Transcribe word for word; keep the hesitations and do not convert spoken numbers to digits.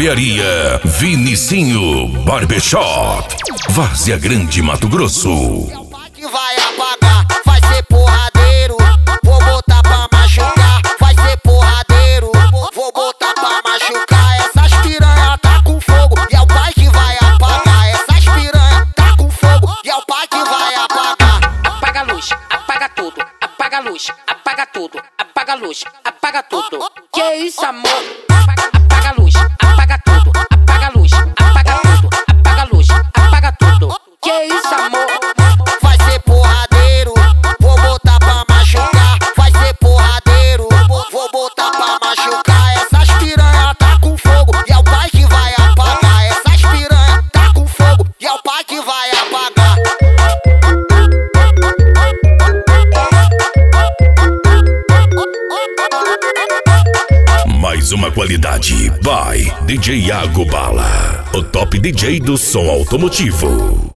Barbearia Vinicinho Barbershop, Várzea Grande, Mato Grosso. O pai que vai apagar, vai ser porradeiro. Vou botar pra machucar, vai ser porradeiro. Vou botar pra machucar. Essas piranha tá com fogo e é o pai que vai apagar. Essas piranha tá com fogo e é o pai que vai apagar. Apaga a luz, apaga tudo, apaga a luz, apaga tudo, apaga a luz, apaga tudo. Que isso, amor? Apaga, apaga a luz, apaga tudo, apaga a luz, apaga tudo, apaga a luz, apaga tudo. Que isso, amor? Vai ser porradeiro, vou botar pra machucar. Vai ser porradeiro, vou botar pra machucar. Essas piranha tá com fogo e é o pai que vai apagar. Essas piranha tá com fogo e é o pai que vai apagar. Mais uma qualidade by D J Iago Bala, o top D J do som automotivo.